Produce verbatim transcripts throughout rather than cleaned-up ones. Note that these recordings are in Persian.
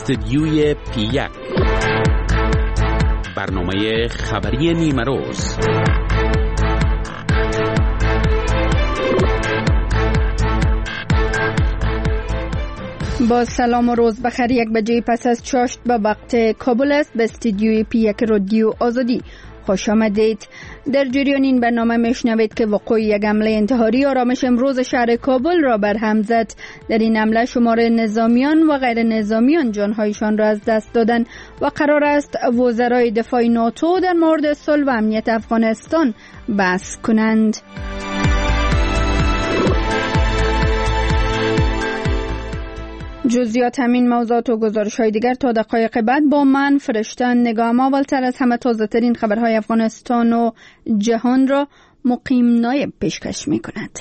استدیوی پی یک، برنامه خبری نیمه روز. با سلام و روز بخیر. یک بجه پس از چاشت به وقت کابل است. به استدیوی پی یک رادیو آزادی خوش آمدید. در جریان این برنامه میشنوید که وقوع یک حمله انتحاری آرامش امروز شهر کابل را برهم زد. در این حمله شمار نظامیان و غیر نظامیان جانهایشان را از دست دادن و قرار است وزرای دفاع ناتو در مورد صلح و امنیت افغانستان بحث کنند. جزئیات همین موضوعات و گزارش‌های دیگر تا دقایق بعد با من فرشتن نگاه. اولتر از همه تازه ترین خبرهای افغانستان و جهان را مقیم نایب پیشکش می‌کند.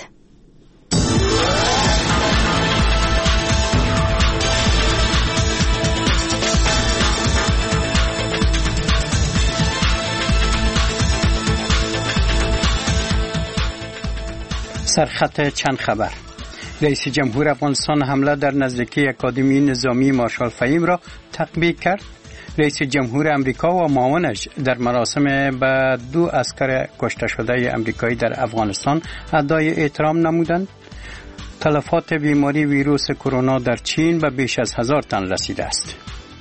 سرخط چند خبر. رئیس جمهور افغانستان حمله در نزدیکی اکادمی نظامی مارشال فهیم را تقبیح کرد. رئیس جمهور امریکا و معاونش در مراسم به دو عسکر کشته شده امریکایی در افغانستان ادای احترام نمودند. تلفات بیماری ویروس کرونا در چین به بیش از هزار تن رسیده است.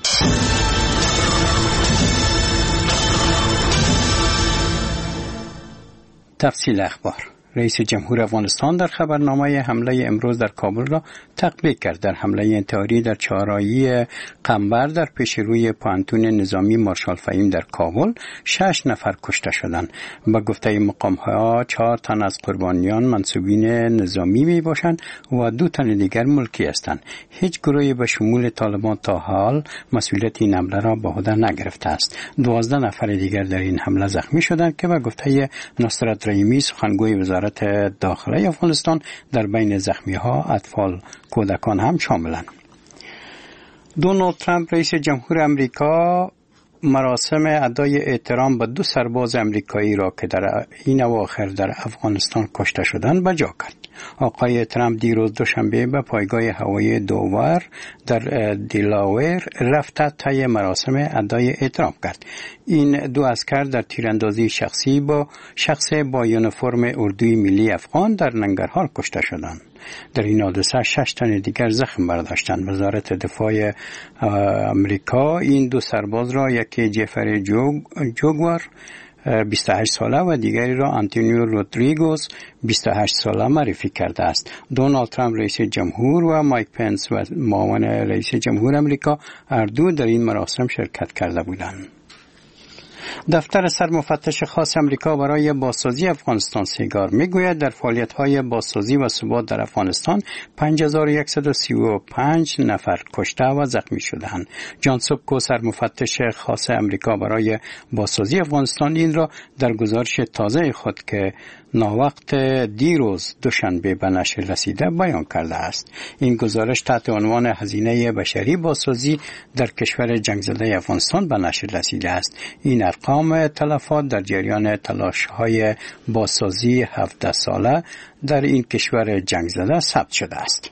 تفصیل اخبار. رئیس جمهور افغانستان در خبرنامه حمله امروز در کابل را تقبیح کرد. در حمله انتحاری در چهارراه قنبر در پیش روی پانتون نظامی مارشال فهیم در کابل شش نفر کشته شدند. با گفته مقام‌ها چهار تن از قربانیان منصوبین نظامی می باشند و دو تن دیگر ملکی هستند. هیچ گروهی به شمول طالبان تا حال مسئولیت این حمله را به عهده نگرفته است. دوازده نفر دیگر در این حمله زخمی شدند که با گفته نصرت رحیمی سخنگوی وزارت داخلی افغانستان در بین زخمی ها اطفال کودکان هم شاملند. دونالد ترامپ رئیس جمهور امریکا مراسم ادای احترام به دو سرباز امریکایی را که در این اواخر در افغانستان کشته شدند بجا کرد. آقای ترامپ دیروز دوشنبه به پایگاه هوایی دوور در دیلاویر رفت طی مراسم ادای احترام کرد. این دو عسکر در تیراندازی شخصی با شخص با یونیفرم اردوی ملی افغان در ننگرهار کشته شدند. در این حادثه شش تن دیگر زخم برداشتند. وزارت دفاع امریکا این دو سرباز را یکی جفر جوگ، جوگور بیست و هشت ساله و دیگری را آنتونیو رودریگوز بیست و هشت ساله معرفی کرده است. دونالد ترامپ رئیس جمهور و مایک پنس و معاون رئیس جمهور امریکا هر دو در این مراسم شرکت کرده بودند. دفتر سرمفتش خاص امریکا برای بازسازی افغانستان سیگار میگوید در فعالیت‌های بازسازی و ثبات در افغانستان پنج هزار و صد و سی و پنج نفر کشته و زخمی شدند. جان سوبکو سرمفتش خاص امریکا برای بازسازی افغانستان این را در گزارش تازه خود که ناوقت دیروز دوشنبه به نشر رسیده بیان کرده است. این گزارش تحت عنوان هزینه بشری بازسازی در کشور جنگ زده افغانستان به نشر رسیده است. این ارقام تلفات در جریان تلاش‌های بازسازی هفده ساله در این کشور جنگ زده ثبت شده است.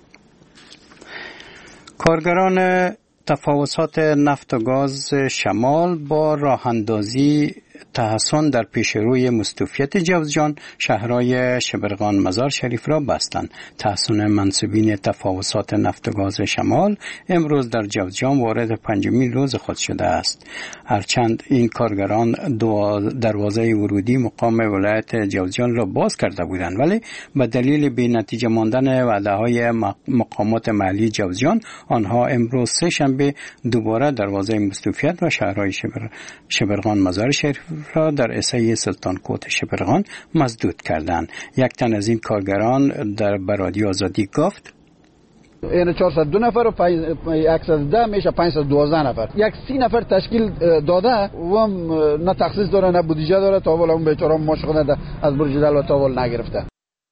کارگران تفاوضات نفت و گاز شمال با راه اندازی تحسن در پیشروی مستوفیت جوزجان شهرهای شبرغان مزار شریف را بستند. تحسن منصوبین تفاوضات نفت و گاز شمال امروز در جوزجان وارد پنجمین روز خود شده است. هرچند این کارگران دروازه ورودی مقام ولایت جوزجان را باز کرده بودند، ولی به دلیل بی نتیجه ماندن وعده های مقامات محلی جوزجان آنها امروز سه شنبه دوباره دروازه مستوفیت و شهرهای شبر... شبرغان مزار شریف را در احسای سلطان کوت شبرغان مسدود کردند. یک تن از این کارگران در رادیو آزادی گفت این چهارصد و دو نفر و صد و ده میشه پانصد و دوازده نفر. یک سی نفر تشکیل داده و نه تخصیص داره نه بودجه داره. تا حالا اون بیچاره ماشغله از برج دلو تا حالا نگرفته.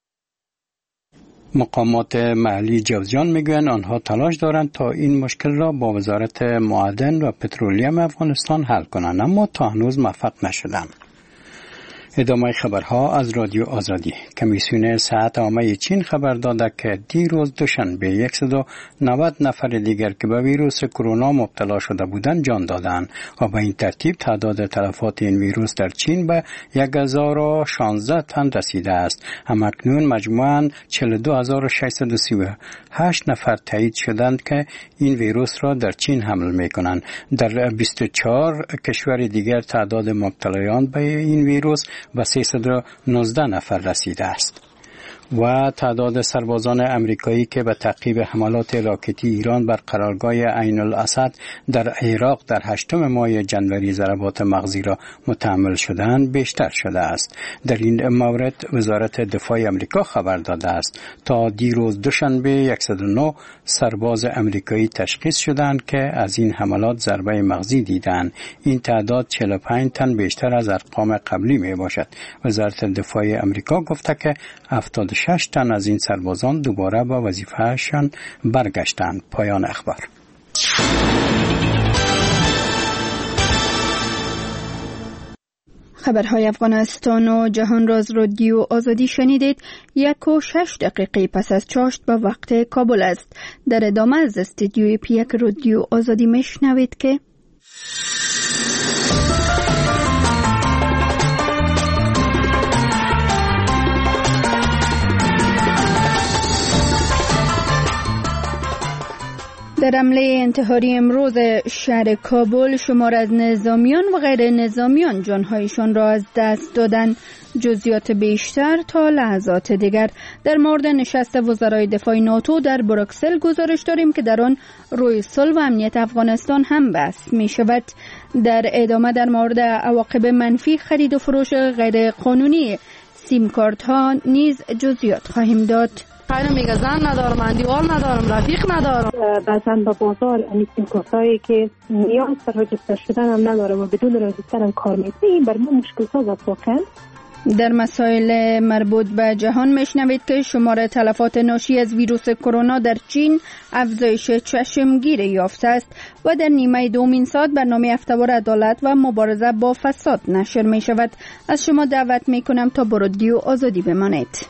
مقامات محلی جوزجان میگویند آنها تلاش دارند تا این مشکل را با وزارت معادن و پترولیم افغانستان حل کنند، اما تا هنوز موفق نشدند. ادامه خبرها از رادیو آزادی. کمیسیون صحت عامه چین خبر داده که دیروز دوشنبه صد و نود نفر دیگر که به ویروس کرونا مبتلا شده بودند جان دادند و به این ترتیب تعداد تلفات این ویروس در چین به یک هزار و شانزده تن رسیده است. همکنون مجموعاً چهل و دو هزار و ششصد و سی و هشت نفر تایید شدند که این ویروس را در چین حمل می‌کنند. در بیست و چهار کشور دیگر تعداد مبتلایان به این ویروس به سیصد و نوزده نفر رسیده است. و تعداد سربازان امریکایی که به تعقیب حملات راکتی ایران بر قرارگاه عین الاسد در عراق در هشتم ماه جنوری ضربات مغزی را متحمل شدند بیشتر شده است. در این مورد وزارت دفاع امریکا خبر داده است تا دیروز دوشنبه صد و نه سرباز امریکایی تشخیص شدند که از این حملات ضربه مغزی دیدند. این تعداد چهل و پنج تن بیشتر از ارقام قبلی می باشد. وزارت دفاع امریکا گفته که هفتاد و شش تن از این سربازان دوباره به وظیفه‌شان برگشتند. پایان اخبار. خبرهای افغانستان و جهان را از رادیو آزادی شنیدید. یک و شش دقیقه پس از چاشت به وقت کابل است. در ادامه از استودیوی پیک رادیو آزادی میشنوید که در حمله انتحاری امروز شهر کابل شمار از نظامیان و غیر نظامیان جانهایشان را از دست دادند. جزئیات بیشتر تا لحظات دیگر. در مورد نشست وزرای دفاع ناتو در بروکسل گزارش داریم که در آن روی صلح و امنیت افغانستان هم بحث می شود. در ادامه در مورد عواقب منفی خرید و فروش غیر قانونی سیم کارت ها نیز جزئیات خواهیم داد. خیلی میگه زن ندارم، اندیوال ندارم، رفیق ندارم. بعضا به بازار امیتیم کارتایی که نیاز به رجستر شدن هم ندارم و بدون رجستر هم کار میکنه. این بر ما مشکل ساز است واقعا. در مسائل مربوط به جهان میشنوید که شمار تلفات ناشی از ویروس کرونا در چین افزایش چشمگیر یافته است و در نیمه دومین ساعت برنامه هفته‌وار عدالت و مبارزه با فساد نشر می شود. از شما دعوت می کنم تا با رادیو آزادی بمانید.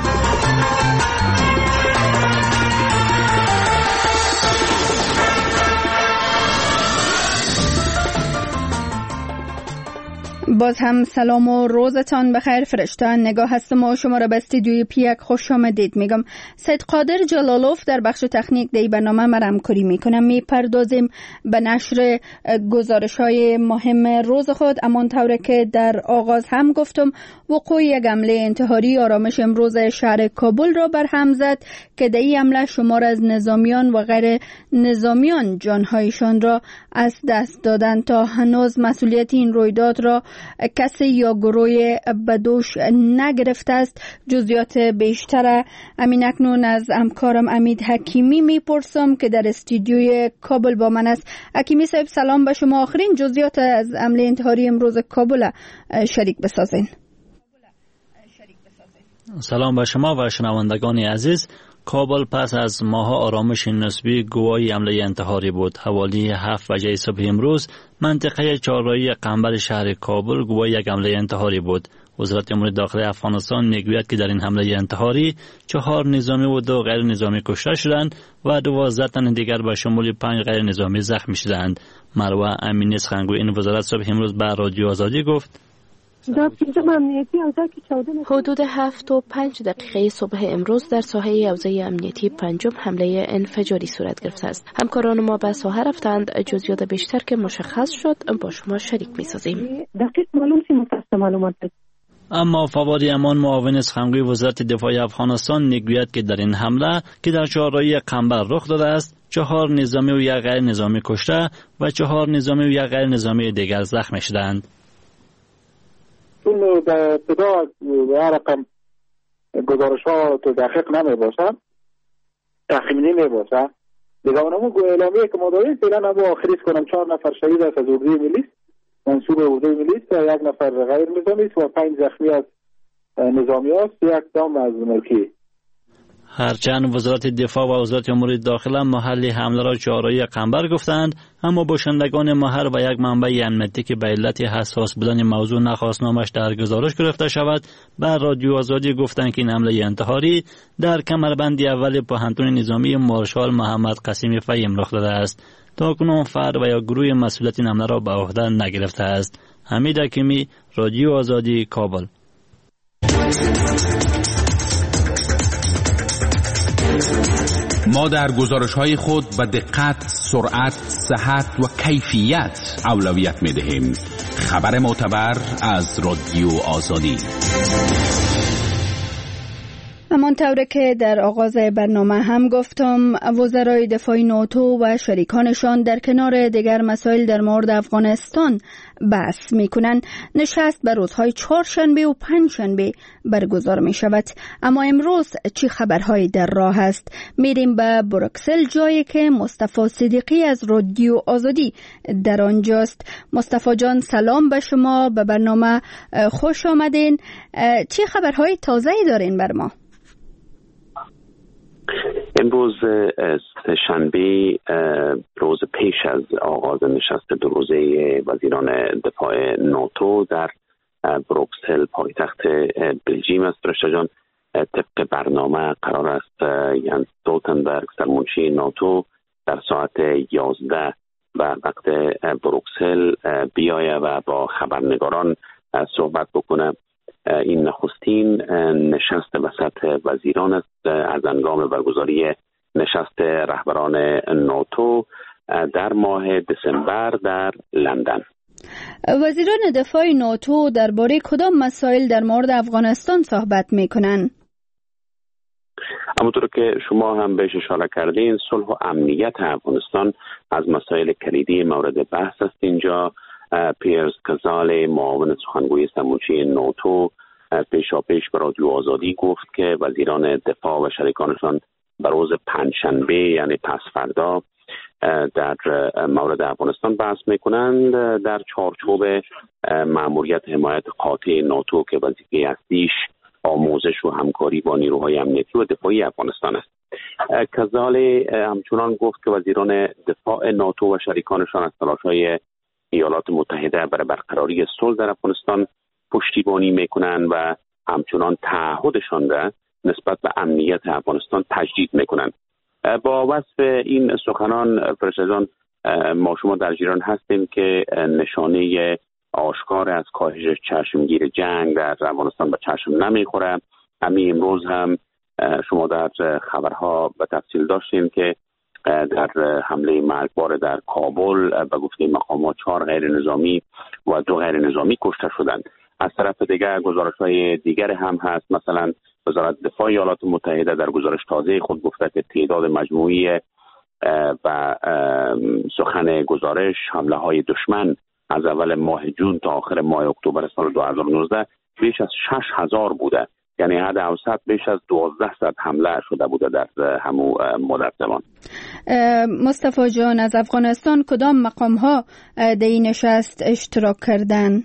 باز هم سلام و روزتان بخیر. فرشته نگاه هستم و شما را به استودیوی پیک خوش آمدید میگم. سید قادر جلالوف در بخش تکنیک دی برنامه ما همکاری میکنم. میپردازیم به نشر گزارش های مهم روز خود. امان طوره که در آغاز هم گفتم وقوع یک حمله انتحاری آرامش امروز شهر کابل را برهم زد که در این حمله شمار از نظامیان و غیر نظامیان جانهایشان را از دست دادند. تا هنوز مسئولیت این رویداد را کسی یا گروه بدوش نگرفته است. جزئیات بیشتر امین اکنون از همکارم امید حکیمی میپرسم که در استودیوی کابل با من است. حکیمی صاحب سلام به شما. آخرین جزئیات از حمله انتحاری امروز کابل شریک بسازین. سلام به شما و شنوندگان عزیز. کابل پس از ماه آرامش نسبی گواهی حمله انتحاری بود. حوالی هفت بجه صبح امروز منطقه چهارراهی قنبر شهر کابل گواهی یک حمله انتحاری بود. وزارت امور داخلی افغانستان میگوید که در این حمله انتحاری چهار نظامی و دو غیر نظامی کشته شدند و دوازده تن دیگر به شمول پنج غیر نظامی زخمی شدند. مروه امینی سخنگوی این وزارت صبح امروز به رادیو آزادی گفت حدود هفت و پنج دقیقه صبح امروز در ساحه حوزه امنیتی پنجم حمله انفجاری صورت گرفته است. همکاران ما به ساحه رفتند. جزئیات بیشتر که مشخص شد با شما شریک می‌سازیم. دقیق معلوم سی متأسف معلومات. اما فواد امان معاون سخنگوی وزارت دفاع افغانستان میگوید که در این حمله که در چهارراهی قنبر رخ داده است چهار نظامی و یک غیر نظامی کشته و چهار نظامی و یک غیر نظامی دیگر زخمی شدند. چون در ابتدا هر رقم گزارش ها تو دقیق نمی باشد، تخمینی می باشد. دیگه اونمو اعلامیه که ما داریم فعلا نمو آخریز کنم چهار نفر شهید است از عهده میلیس، منصوب عهده میلیس، یک نفر غیر نظامی است و پنج زخمی از نظامی است، یک دام از ملکی. هرچند وزارت دفاع و وزارت امور داخله محل حمله را چهارراه قنبر گفتند، اما باشندگان محل و یک منبع امنیتی که به علت حساس بودن موضوع نخواست نامش در گزارش گرفته شود، بر رادیو آزادی گفتند که این حمله انتحاری در کمربند اول پوهنتون نظامی مارشال محمد قاسمی فهیم رخ داده است. تاکنون فرد و یا گروه مسئولیت این حمله را به عهده نگرفته است. حمید حکیمی، رادیو آزادی، کابل. ما در گزارش‌های خود به دقت، سرعت، صحت و کیفیت اولویت می‌دهیم. خبر معتبر از رادیو آزادی. همانطور که در آغاز برنامه هم گفتم، وزرای دفاع ناتو و شریکانشان در کنار دیگر مسائل در مورد افغانستان بحث می کنند. نشست به روزهای چهارشنبه و پنجشنبه برگزار می شود. اما امروز چی خبرهایی در راه است؟ میریم به بروکسل، جایی که مصطفی صدیقی از رادیو آزادی در آنجاست. مصطفی جان، سلام به شما، به برنامه خوش آمدین. چی خبرهای تازه‌ای دارین بر ما؟ امروز شنبه، روز پیش از آغاز نشست دو روزه وزیران دفاع ناتو در بروکسل پایتخت بلژیم است. رشته جان، طبق برنامه قرار است یانس استولتنبرگ سرمنشی ناتو در ساعت یازده به وقت بروکسل بیایه و با خبرنگاران صحبت بکنه. این نخستین نشست وسط وزیران است از هنگام برگزاری نشست رهبران ناتو در ماه دسامبر در لندن. وزیران دفاع ناتو درباره کدام مسائل در مورد افغانستان صحبت میکنند؟ همونطور که شما هم بهش اشاره کردین، صلح و امنیت افغانستان از مسائل کلیدی مورد بحث است. اینجا پیرز کزال، معاون سخنگوی سرمنشی ناتو، پیشا پیش به رادیو آزادی گفت که وزیران دفاع و شریکانشان به روز پنجشنبه یعنی پس فردا در مورد افغانستان بحث میکنند در چارچوب مأموریت حمایت قاطع ناتو که وظیفه اصلیش آموزش و همکاری با نیروهای امنیتی و دفاعی افغانستان است. کزال همچنان گفت که وزیران دفاع ناتو و شریکانشان از تلاش‌های ایالات متحده برای برقراری صلح در افغانستان پشتیبانی میکنند و همچنان تعهدشان را نسبت به امنیت افغانستان تجدید میکنند. با وصف این سخنان فرشتگان، ما شما در جریان هستیم که نشانه آشکار از کاهش چشمگیر جنگ در افغانستان به چشم نمیخوره. همین امروز هم شما در خبرها به تفصیل داشتیم که در حمله مرگبار در کابل به گفته مقامات چهار غیر نظامی و دو غیر نظامی کشته شدند. از طرف دیگر گزارش‌های دیگر هم هست. مثلا وزارت دفاع ایالات متحده در گزارش تازه خود گفته که تعداد مجموعی و سخن گزارش حمله‌های دشمن از اول ماه جون تا آخر ماه اکتبر سال دو هزار و نوزده بیش از شش هزار بوده، یعنی حد اوسط بیش از دوازده صد حمله شده بوده در همون مدت زمان. مصطفی جان، از افغانستان کدام مقام ها در این نشست اشتراک کردن؟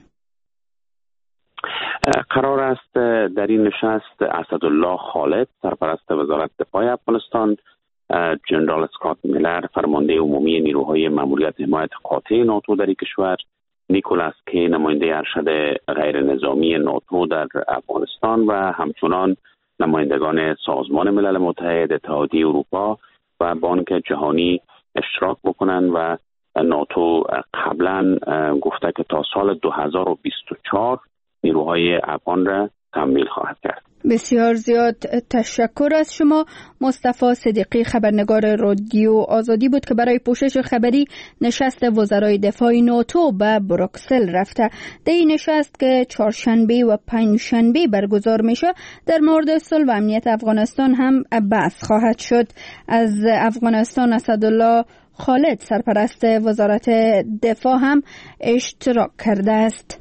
قرار است در این نشست اسدالله خالد سرپرست وزارت دفاع افغانستان، جنرال اسکات میلر فرمانده عمومی نیروهای مأموریت حمایت قاطع ناتو در کشور، نیکولاس کی نماینده ارشد غیر نظامی ناتو در افغانستان و همچنان نمایندگان سازمان ملل متحد، اتحادیه اروپا و بانک جهانی اشتراک بکنند و ناتو قبلا گفته که تا سال دو هزار و بیست و چهار نیروهای افغان را تمویل خواهد کرد. بسیار زیاد تشکر از شما. مصطفی صدیقی، خبرنگار رادیو آزادی بود که برای پوشش خبری نشست وزرای دفاع ناتو به بروکسل رفته. در این نشست که چهارشنبه و پنجشنبه برگزار میشه در مورد صلح و امنیت افغانستان هم بحث خواهد شد. از افغانستان اسدالله خالد سرپرست وزارت دفاع هم اشتراک کرده است.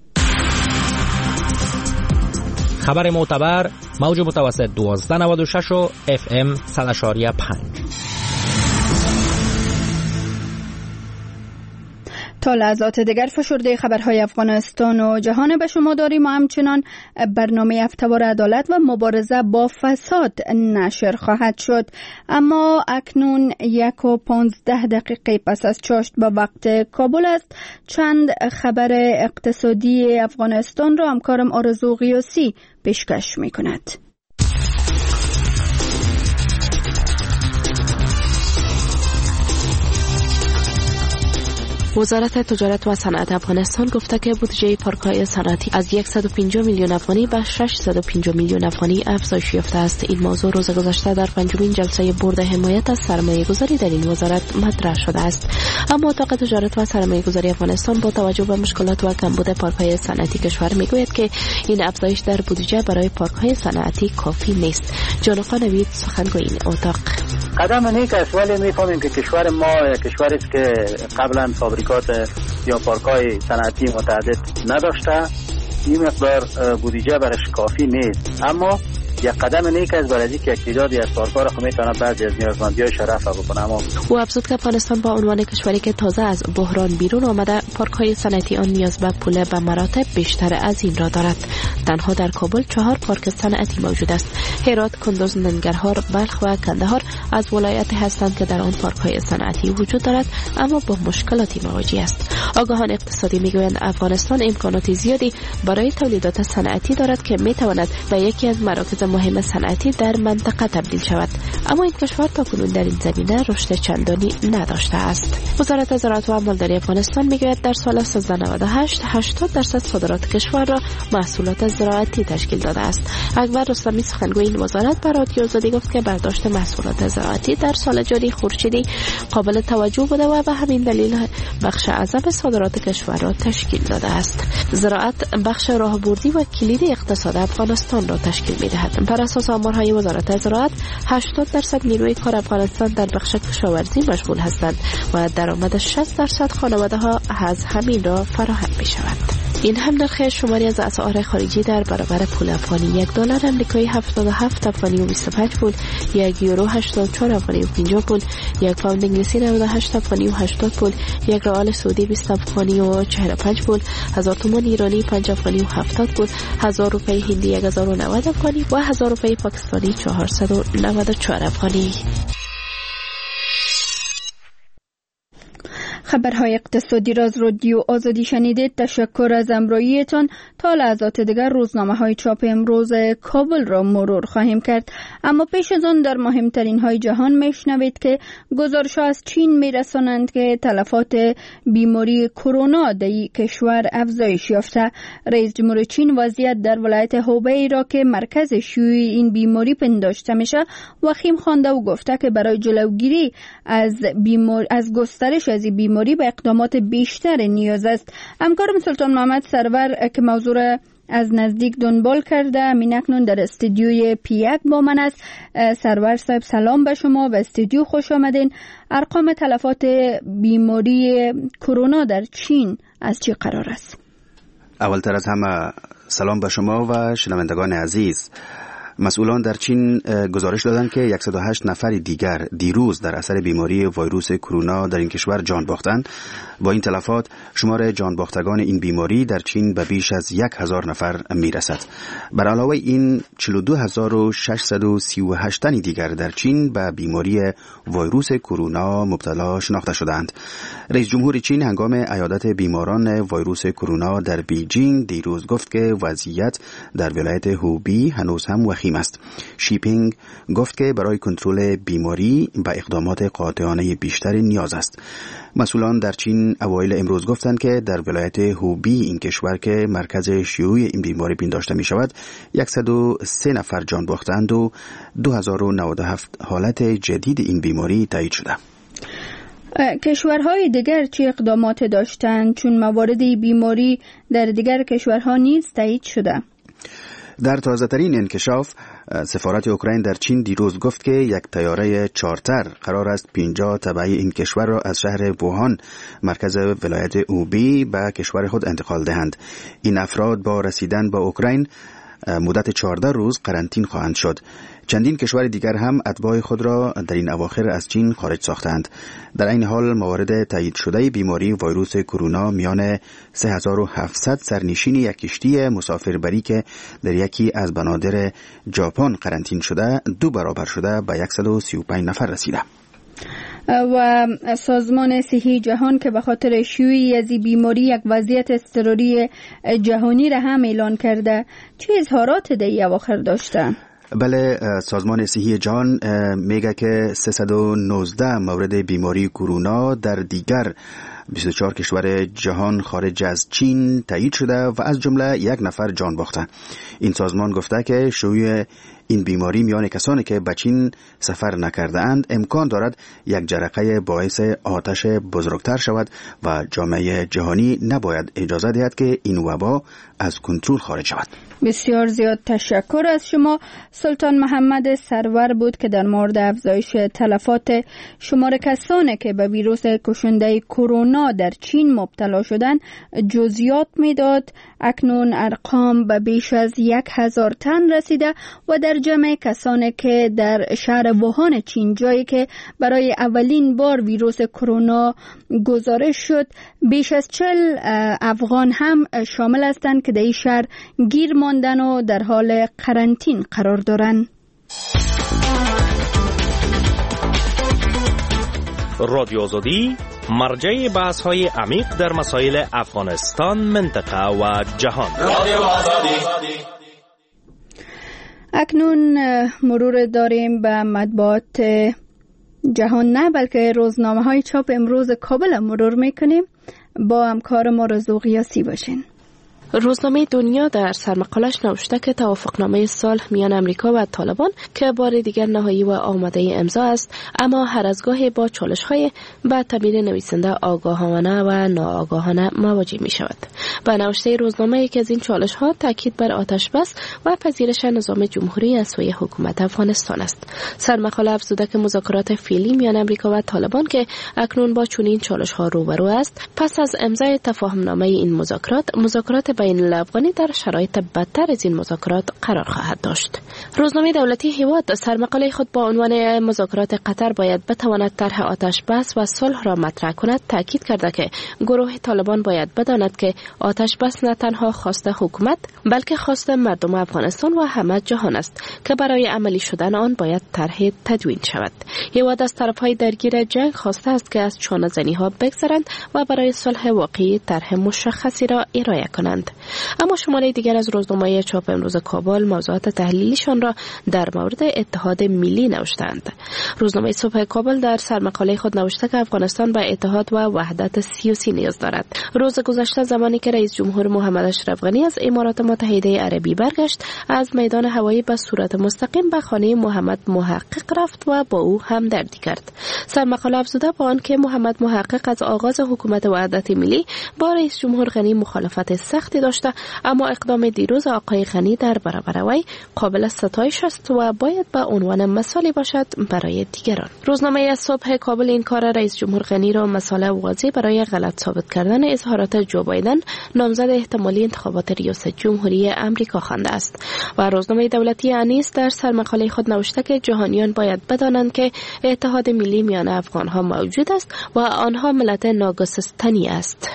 خبر معتبر، موج متوسط دوازده نود و شش و اف ام صد و پنج. تا لحظات دیگر فشرده خبرهای افغانستان و جهان به شما داریم و همچنان برنامه هفته‌وار عدالت و مبارزه با فساد نشر خواهد شد. اما اکنون یک و پانزده دقیقه پس از چاشت به وقت کابل است. چند خبر اقتصادی افغانستان را همکارم آرزو قیاسی پیشکش می کند. وزارت تجارت و صنعت افغانستان گفته که بودجه پارک‌های صنعتی از صد و پنجاه میلیون افغانی به ششصد و پنجاه میلیون افغانی افزایش یافته است. این موضوع روز گذشته در پنجمین جلسه بورد حمایت از سرمایه‌گذاری در این وزارت مطرح شده است. اما اتاق تجارت و سرمایه‌گذاری افغانستان با توجه به مشکلات و کمبود پارک‌های صنعتی کشور میگوید که این افزایش در بودجه برای پارک‌های صنعتی کافی نیست. جانقا نوید سخنگوی این اتاق: قدم نیک است، ولی می‌فهمیم که کشور ما کشوری است که قبلا فابریکات یا پارک‌های صنعتی متعدد نداشته. این مقدار بودجه برش کافی نیست، اما یک قدم نیک است برای اینکه یک تعدادی از پارک‌ها را میتونه بعضی از نیازمندی‌هاش رفع بکنه. اما او افزود که افغانستان با عنوان کشوری که تازه از بحران بیرون آمده، پارک‌های صنعتی آن نیاز به پول به مراتب بیشتر از این را دارد. تنها در کابل چهار پارک صنعتی موجود است. هرات، کندوز، ننگرهار، بلخ و کندهار از ولایاتی هستند که در آن پارک‌های صنعتی وجود دارد، اما با مشکلاتی مواجه است. آگاهان اقتصادی میگویند افغانستان امکانات زیادی برای تولیدات صنعتی دارد که میتواند به یکی از مراکز مهم صنعتی در منطقه تبدیل شود، اما این کشور تاکنون در این زمینه رشد چندانی نداشته است. وزارت زراعت و مالداری افغانستان میگوید در سال سیزده نود و هشت هشتاد درصد صادرات کشور را محصولات زراعتی تشکیل داده است. اکبر رستمی سخنگوی این وزارت به رادیو آزادی گفت که برداشت محصولات زراعتی در سال جاری خورشیدی قابل توجه بوده و به همین دلیل بخش اعظم صادرات کشور را تشکیل داده است. زراعت بخش راهبردی و کلیدی اقتصاد افغانستان را تشکیل می‌دهد. بر اساس آمارهای وزارت زراعت هشتاد درصد نیروی کار افغانستان در بخش کشاورزی مشغول هستند و درآمد شصت درصد خانواده‌ها از همین را فراهم می‌شود. این هم نرخ شماری از اسعار خارجی در برابر پول افغانی: یک دلار آمریکایی هفتاد و هفت افغانی و بیست و پنج پول، یک یورو هشتاد و چهار افغانی و پنجاه پول، یک پوند انگلیسی نود و هشت افغانی و هشتاد پول، یک ریال سعودی بیست افغانی و چهل و پنج پول، هزار تومان ایرانی پنج افغانی و هفتاد پول، هزار روپیه هندی یک هزار و نود افغانی و هزار روپیه پاکستانی چهارصد و نود و چهار افغانی. خبرهای اقتصادی را از رادیو آزادی شنیدید. تشکر از همراهیتان. تا لحظات دیگر روزنامه های چاپ امروز کابل را مرور خواهیم کرد، اما پیش از آن در مهمترین های جهان میشنوید که گزارش از چین میرسانند که تلفات بیماری کرونا در کشور افزایش یافته. رئیس جمهور چین وضعیت در ولایت هوبی را که مرکز شیوع این بیماری پنداشته میشه وخیم خوانده و گفته که برای جلوگیری از بیماری از گسترش از این بیماری به اقدامات بیشتر نیاز است. همکارم سلطان محمد سرور که موضوع از نزدیک دنبال کرده همین اکنون در استودیوی پیک با من است. سرور صاحب سلام به شما و استودیو خوش آمدین. ارقام تلفات بیماری کرونا در چین از چی قرار است؟ اولتر از همه سلام به شما و شنوندگان عزیز. مسئولان در چین گزارش دادند که صد و هشت نفر دیگر دیروز در اثر بیماری ویروس کرونا در این کشور جان باختند. با این تلفات شمار جان باختگان این بیماری در چین به بیش از یک هزار نفر میرسد. بر علاوه این چهل و دو هزار و ششصد و سی و هشت تن دیگر در چین به بیماری ویروس کرونا مبتلا شناخته شدند. رئیس جمهور چین هنگام عیادت بیماران ویروس کرونا در بیجینگ دیروز گفت که وضعیت در ولایت هوبی هنوز هم وخیم است. شیپینگ گفت که برای کنترل بیماری به اقدامات قاطعانه بیشتر نیاز است. مسئولان در چین اوایل امروز گفتند که در ولایت هوبی این کشور که مرکز شیوع این بیماری پنداشته می شود صد و سه نفر جان باختند و دو هزار و نود و هفت حالت جدید این بیماری تایید شده. کشورهای دیگر چه اقدامات داشتند چون موارد بیماری در دیگر کشورها نیز تایید شده؟ در تازه ترین انکشاف سفارت اوکراین در چین دیروز گفت که یک طیاره چارتر قرار است پنجاه تبعی این کشور را از شهر ووهان مرکز ولایت اوبی به کشور خود انتقال دهند. این افراد با رسیدن به اوکراین مدت چهارده روز قرنطین خواهند شد. چندین کشور دیگر هم اتباع خود را در این اواخر از چین خارج ساختند. در این حال موارد تایید شده بیماری ویروس کرونا میان سه هزار و هفتصد سرنشین یک کشتی مسافربری که در یکی از بنادر ژاپن قرنطین شده دو برابر شده به صد و سی و پنج نفر رسیده. و سازمان صحی جهان که به خاطر شیوعی از بیماری یک وضعیت اضطراری جهانی را هم اعلان کرده، چه اظهارات در این اواخر داشته؟ بله، سازمان صحی جهان میگه که سیصد و نوزده مورد بیماری کرونا در دیگر بیست و چهار کشور جهان خارج از چین تایید شده و از جمله یک نفر جان باخته. این سازمان گفته که شیوع این بیماری میان کسانی که به چین سفر نکرده اند امکان دارد یک جرقه باعث آتش بزرگتر شود و جامعه جهانی نباید اجازه دهد که این وبا از کنترل خارج شود. بسیار زیاد تشکر از شما. سلطان محمد سرور بود که در مورد افزایش تلفات شمار کسانی که به ویروس کشنده کرونا در چین مبتلا شدند جزئیات میداد. اکنون ارقام به بیش از یک هزار تن رسیده و در جمع کسانی که در شهر ووهان چین، جایی که برای اولین بار ویروس کرونا گزارش شد، بیش از چهل افغان هم شامل هستند که در این شهر گیر ماندن و در حال قرنطین قرار دارند. رادیو آزادی، مرجع بحث های عمیق در مسائل افغانستان، منطقه و جهان. رادیو آزادی. اکنون مرور داریم به مطبوعات جهان، نه بلکه روزنامه های چاپ امروز کابل مرور میکنیم. با همکار ما رضا قیاسی باشین. روزنامه دنیا در سرمقالش نوشته که توافقنامه صلح میان امریکا و طالبان که بار دیگر نهایی و آماده امضا است، اما هر از گاهی با چالش‌های به تعبیر نویسنده آگاهانه و ناآگاهانه مواجه می شود. به نوشته روزنامه که از این چالش‌ها تاکید بر آتش بس و پذیرش نظام جمهوری از سوی حکومت افغانستان است. سرمقاله افزوده که مذاکرات فعلی میان امریکا و طالبان که اکنون با چنین چالش‌ها روبرو است، پس از امضای تفاهمنامه این مذاکرات، مذاکرات بین الافغانی در شرایط بدتر از این مذاکرات قرار خواهد داشت. روزنامه دولتی هیواد سرمقاله خود با عنوان مذاکرات قطر باید بتواند طرح آتش بس و صلح را مطرح کند تاکید کرده که گروه طالبان باید بداند که آتش بس نه تنها خواست حکومت بلکه خواست مردم افغانستان و همه جهان است که برای عملی شدن آن باید طرح تدوین شود. هیواد از طرفهای درگیر جنگ خواسته است که از چانه‌زنی ها بگذرند و برای صلح واقعی طرح مشخصی را ارائه کنند. اما شماره دیگر از روزنامه چاپ امروز کابل موضوعات تحلیلیشان را در مورد اتحاد ملی نوشتند. روزنامه صبح کابل در سرمقاله خود نوشته که افغانستان به اتحاد و وحدت سیاسی نیاز دارد. روز گذشته زمانی که رئیس جمهور محمد اشرف غنی از امارات متحده عربی برگشت، از میدان هوایی به صورت مستقیم به خانه محمد محقق رفت و با او همدردی کرد. سرمقاله افزوده با آنکه محمد محقق از آغاز حکومت وحدت ملی با رئیس جمهور غنی مخالفت سختی داشته، اما اقدام دیروز آقای غنی در برابر وی قابل ستایش است و باید به عنوان مثالی باشد برای دیگران. روزنامه از صبح کابل این کار رئیس جمهور غنی را مثال واضح برای غلط ثابت کردن اظهارات جو بایدن، نامزد احتمالی انتخابات ریاست جمهوری امریکا خوانده است. و روزنامه دولتی انیس در سرمقاله خود نوشته که جهانیان باید بدانند که اتحاد ملی میان افغانها موجود است و آنها ملت ناگسستنی است.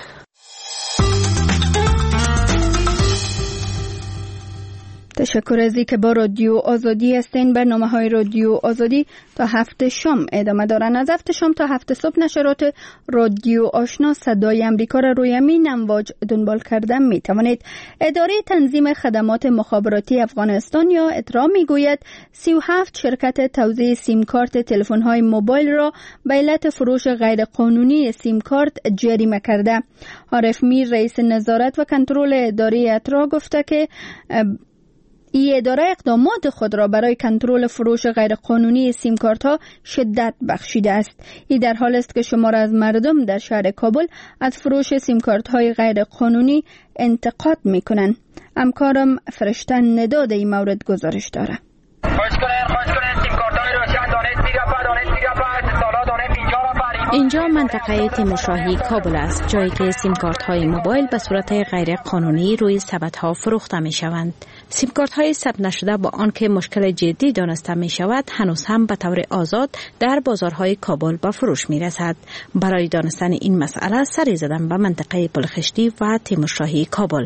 تشکر از اینکه با رادیو آزادی هستین. برنامه های رادیو آزادی تا هفت شام ادامه دارن. از هفت شام تا هفت صبح نشرات رادیو آشنا صدای امریکا را روی همین امواج دنبال کردن می توانید. اداره تنظیم خدمات مخابراتی افغانستان یا اترا می گوید سی و هفت شرکت توزیع سیم کارت تلفن های موبایل را به علت فروش غیر قانونی سیم کارت جریمه کرده. عارف میر رئیس نظارت و کنترل اداره اترا گفته که این اداره اقدامات خود را برای کنترل فروش غیرقانونی سیم کارت ها شدت بخشیده است. این در حال است که شمار از مردم در شهر کابل از فروش سیم کارت های غیرقانونی انتقاد میکنند. همکارم فرشتن نداد این مورد گزارش داره. خوش کنین خوش کنین سیم کارت های روشن دانه دیگه بعد دانه دیگه بعد سالا دانه پنجاه را اینجا منطقه تیمورشاهی کابل است، جایی که سیم کارت های موبایل به صورت غیر قانونی روی سبد ها فروخته می شوند. سیم کارت های ثبت نشده با آنکه مشکل جدی دانسته می شود، هنوز هم به طور آزاد در بازارهای کابل به فروش می رسد. برای دانستن این مسئله سری زدم به منطقه پلخشتی و تیمورشاهی کابل.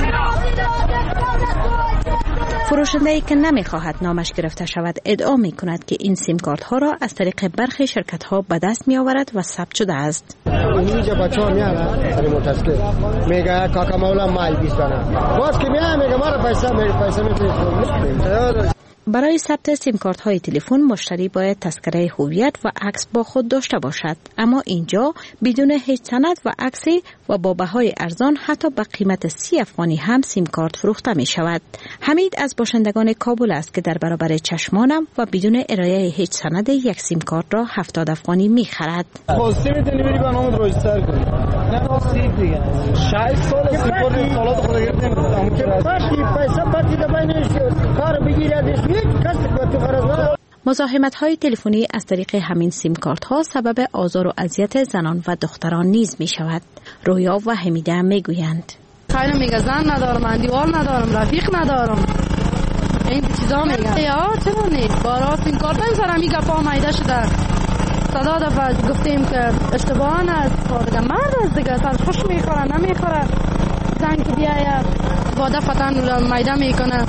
فروشنده‌ای که نمی‌خواهد نامش گرفته شود ادعا می‌کند که این سیم کارت ها را از طریق برخی شرکت‌ها به دست می‌آورد و ثبت شده است. اینجا بچه‌ها میارن برای متاسکل میگه کاکا مولا مال بیست دانه باز که میاد میگه ما پیسه می پیسه می‌فرستیم. برای ثبت سیم کارت های تلفن مشتری باید تذکره هویت و عکس با خود داشته باشد، اما اینجا بدون هیچ سند و عکسی و با بهای ارزان حتی به قیمت سی افغانی هم سیم کارت فروخته می شود. حمید از باشندگان کابل است که در برابر چشمانم و بدون ارائه هیچ سند یک سیم کارت را هفتاد افغانی می خرد. خواستی میتونی بری برنامه رجیستر کنی. نه خواستی دیگه. شش سال سیم کارت سالات خود گرفتیم. اما که پاتی پیسه پاتی دباینش کار بگیره. مزاحمت های تلفنی از طریق همین سیم کارت ها سبب آزار و اذیت زنان و دختران نیز می شود. رویا و حمیده می گویند خیلی میگه زن ندارم، من دیوار ندارم، رفیق ندارم، این چیزا میگه. یا چرا نیست بارا سیم کارت نمیذارم، میگه پا مایده شده. صدا دفعه گفتیم که اشتباهان است، دیگه مرد است دیگه، سر خوش میخوره نمیخوره، زن که بیایه با دفتن مایده میکنه.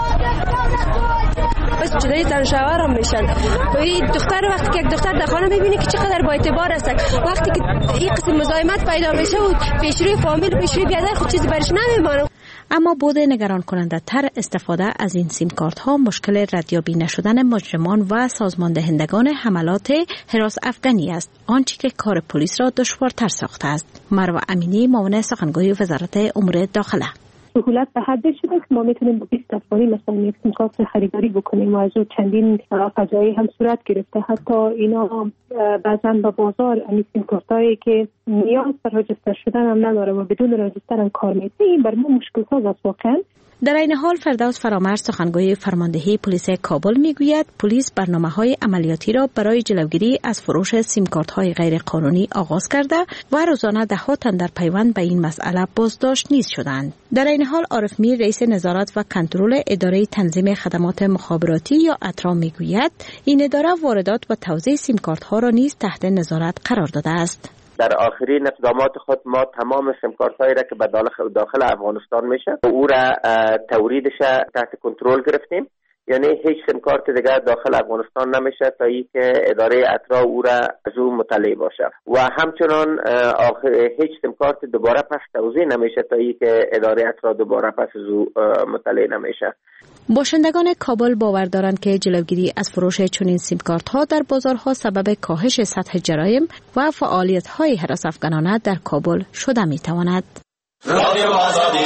بس جدایی زن شوهر هم میشن. این دختر وقتی که یک دختر در خانه میبینه که چقدر با اعتبار است، وقتی که این قسم مزاحمت پیدا میشه و پیشروی فامیل پیشروی بیادر خود چیزی برش نمیمانه. اما بود نگران کننده تر استفاده از این سیم کارت ها مشکل ردیابی نشدن مجرمان و سازمان دهندگان حملات هراس افغانی است، آنچه که کار پلیس را دشوارتر ساخته است. مروه امینی، معاون سخنگوی وزارت امور داخله: سهولت به حد شده که ما میتونیم با بیست افغانی مثلا یک سیم کارت خریداری بکنیم و از او چندین فضایی هم صورت گرفته. حتی اینا بعضا به بازار این سیم کارتایی که نیاز به رجیستر شدن هم نداره و بدون رجیستر هم کار میکنه، این بر ما مشکل ساز است واقعا. در این حال فردوس فرامرز، سخنگوی فرماندهی پلیس کابل، میگوید پلیس برنامه‌های عملیاتی را برای جلوگیری از فروش سیم کارت‌های غیر قانونی آغاز کرده و روزانه ده‌ها تن در پیوند به این مسئله بازداشت نیز شدند. در این حال عارف میر، رئیس نظارت و کنترل اداره تنظیم خدمات مخابراتی یا اترا، میگوید این اداره واردات و توزیع سیم کارت‌ها را نیز تحت نظارت قرار داده است. در آخرین اقدامات خود ما تمام سیم کارت هایی را که به داخل افغانستان میشه او را توریدش تحت کنترل گرفتیم، یعنی هیچ سیم کارت دیگر داخل افغانستان نمیشه تا ای که اداره اترا او را از او مطلع باشه و همچنان هیچ سیم کارت دوباره پس توزیع نمیشه تا ای که اداره اترا دوباره پس از او مطلع نمیشه. باشندگان کابل باور دارند که جلوگیری از فروش چنین سیم کارت ها در بازارها سبب کاهش سطح جرایم و فعالیت های هراس افغانانه در کابل شده می تواند. رادیو آزادی.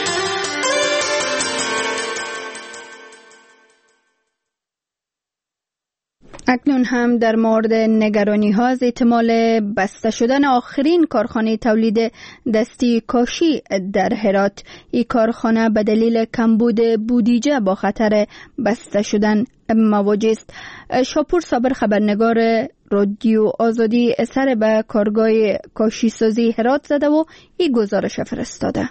اکنون هم در مورد نگرانی ها از احتمال بسته شدن آخرین کارخانه تولید دستی کاشی در هرات. این کارخانه به دلیل کمبود بودجه با خطر بسته شدن مواجه است. شاپور صابر، خبرنگار رادیو آزادی، سر به کارگاه کاشی سازی هرات زده و این گزارش فرستاده.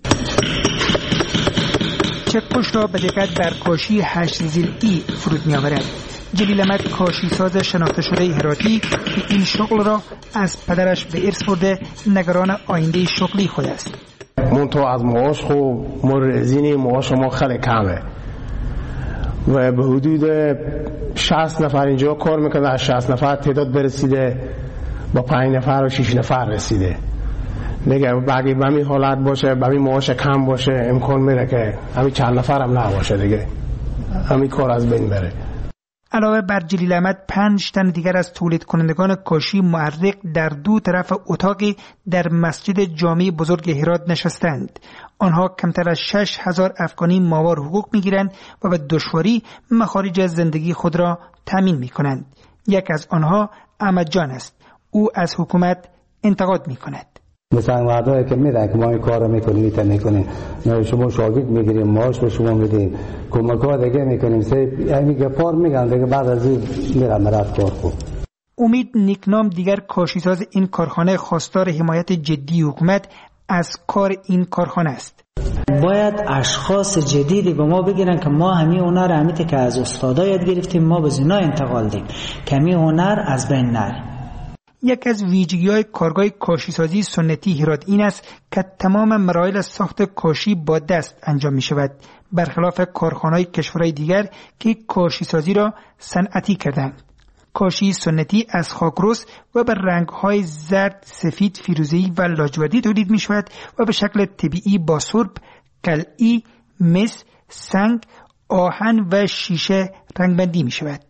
چک‌پشت را به دقت در کاشی هشت زیل ای فرود می آورد. جلیل احمد، کاشی ساز شناخته شده هراتی، که این شغل را از پدرش به ارث برده، نگران آینده شغلی خود است. منتها از معاش خو مرزین معاش ما خیلی کمه و به حدود شصت نفر اینجا کار میکنه، از شصت نفر تعداد برسیده با پنج نفر و شش نفر رسیده. دیگه باقی به همین حالت باشه، به همین معاش کم باشه، امکان میره که همین چند نفر هم نباشه دیگه، همین کار از بین بره. علاوه بر جلیل احمد، پنج تن دیگر از تولید کنندگان کاشی معرق در دو طرف اتاقی در مسجد جامع بزرگ هرات نشستند. آنها کمتر از شش هزار افغانی ماهوار حقوق میگیرند و به دشواری مخارج زندگی خود را تامین میکنند. یک از آنها احمد جان است. او از حکومت انتقاد میکند. مثلا وعده که میدن که ما این کار رو میکنیم میتونیم میکنیم، شما شاگرد میگیریم، معاش به شما میدیم، کمک ها دیگه میکنیم، سه همین گپار میگن دیگه، بعد از این میرم رفت کار خوب. امید نیکنام دیگر کاشیساز این کارخانه خواستار حمایت جدی حکومت از کار این کارخانه است. باید اشخاص جدیدی به ما بگیرن که ما همین هنر همیته که از استادا یاد گرفتیم ما به زینا انتقال دیم که همین هنر از بین نره. یک از ویژگی‌های کارگاه کاشیسازی سنتی هرات این است که تمام مراحل ساخت کاشی با دست انجام می شود، برخلاف کارخانه‌های کشورهای دیگر که کاشیسازی را صنعتی کردند. کاشی سنتی از خاکروس و به رنگ‌های زرد، سفید، فیروزه‌ای و لاجوردی تولید می شود و به شکل طبیعی با سرب، قلعی، مس، سنگ، آهن و شیشه رنگبندی می شود.